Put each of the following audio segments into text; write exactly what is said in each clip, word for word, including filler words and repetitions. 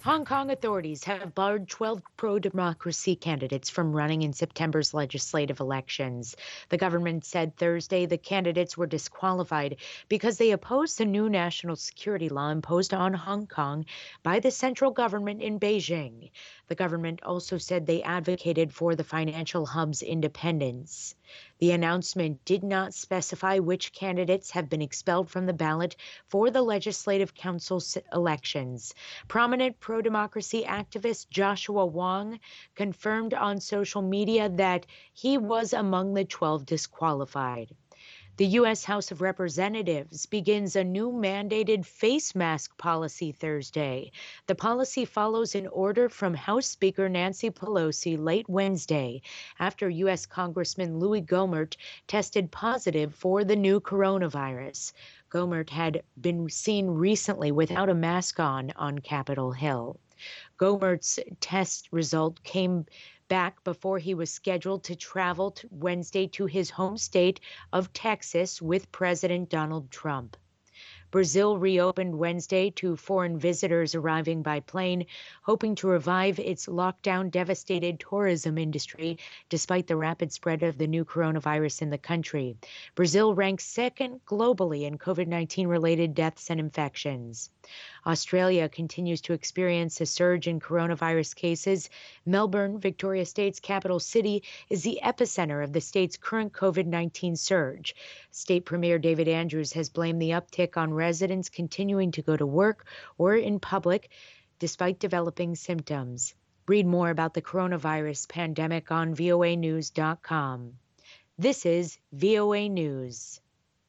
Hong Kong authorities have barred twelve pro-democracy candidates from running in September's legislative elections. The government said Thursday the candidates were disqualified because they opposed the new national security law imposed on Hong Kong by the central government in Beijing. The government also said they advocated for the financial hub's independence. The announcement did not specify which candidates have been expelled from the ballot for the Legislative Council elections. Prominent pro-democracy activist Joshua Wong confirmed on social media that he was among the twelve disqualified. The U S House of Representatives begins a new mandated face mask policy Thursday. The policy follows an order from House Speaker Nancy Pelosi late Wednesday after U S Congressman Louis Gohmert tested positive for the new coronavirus. Gohmert had been seen recently without a mask on on Capitol Hill. Gohmert's test result came back before he was scheduled to travel to Wednesday to his home state of Texas with President Donald Trump. Brazil reopened Wednesday to foreign visitors arriving by plane, hoping to revive its lockdown-devastated tourism industry despite the rapid spread of the new coronavirus in the country. Brazil ranks second globally in COVID nineteen-related deaths and infections. Australia continues to experience a surge in coronavirus cases. Melbourne, Victoria State's capital city, is the epicenter of the state's current COVID nineteen surge. State Premier David Andrews has blamed the uptick on residents continuing to go to work or in public despite developing symptoms. Read more about the coronavirus pandemic on V O A news dot com. This is V O A News.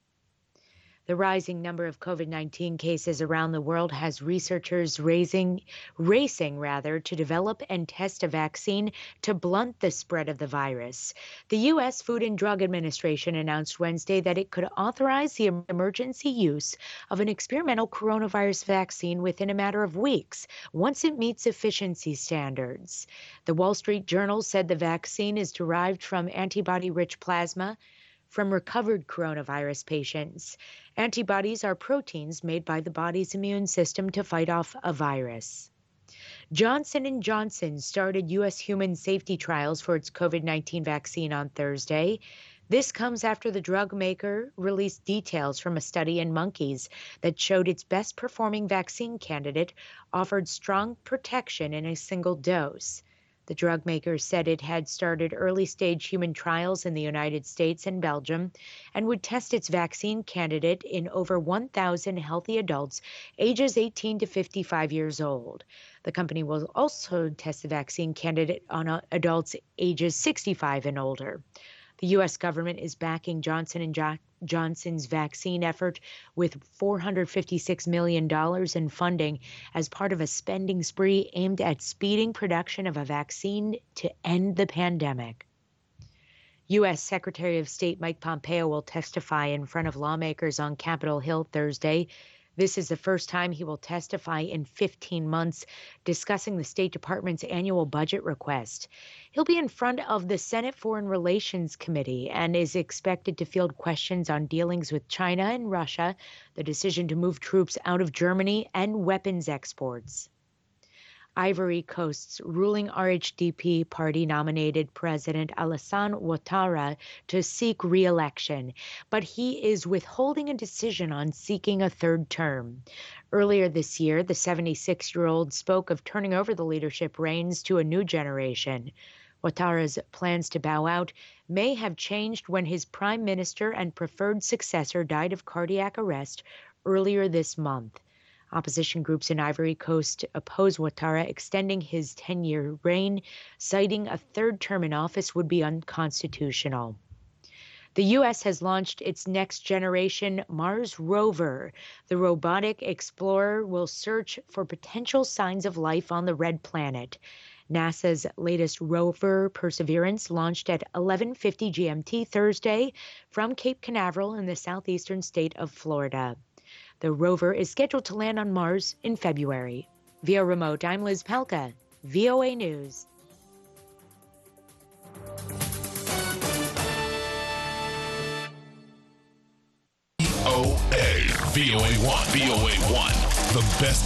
The rising number of COVID nineteen cases around the world has researchers raising, racing rather, to develop and test a vaccine to blunt the spread of the virus. The U S Food and Drug Administration announced Wednesday that it could authorize the emergency use of an experimental coronavirus vaccine within a matter of weeks, once it meets efficiency standards. The Wall Street Journal said the vaccine is derived from antibody-rich plasma from recovered coronavirus patients. Antibodies are proteins made by the body's immune system to fight off a virus. Johnson and Johnson started U S human safety trials for its COVID nineteen vaccine on Thursday. This comes after the drug maker released details from a study in monkeys that showed its best-performing vaccine candidate offered strong protection in a single dose. The drug maker said it had started early-stage human trials in the United States and Belgium and would test its vaccine candidate in over one thousand healthy adults ages eighteen to fifty-five years old. The company will also test the vaccine candidate on adults ages sixty-five and older. The U S government is backing Johnson and Johnson's vaccine effort with four hundred fifty-six million dollars in funding as part of a spending spree aimed at speeding production of a vaccine to end the pandemic. U S Secretary of State Mike Pompeo will testify in front of lawmakers on Capitol Hill Thursday. This is the first time he will testify in fifteen months, discussing the State Department's annual budget request. He'll be in front of the Senate Foreign Relations Committee and is expected to field questions on dealings with China and Russia, the decision to move troops out of Germany, and weapons exports. Ivory Coast's ruling R H D P party nominated President Alassane Ouattara to seek re-election, but he is withholding a decision on seeking a third term. Earlier this year, the seventy-six-year-old spoke of turning over the leadership reins to a new generation. Ouattara's plans to bow out may have changed when his prime minister and preferred successor died of cardiac arrest earlier this month. Opposition groups in Ivory Coast oppose Ouattara extending his ten-year reign, citing a third term in office would be unconstitutional. The U S has launched its next-generation Mars rover. The robotic explorer will search for potential signs of life on the red planet. NASA's latest rover, Perseverance, launched at eleven fifty G M T Thursday from Cape Canaveral in the southeastern state of Florida. The rover is scheduled to land on Mars in February. Via remote, I'm Liz Pelka, V O A News. V O A, V O A one, V O A one, the best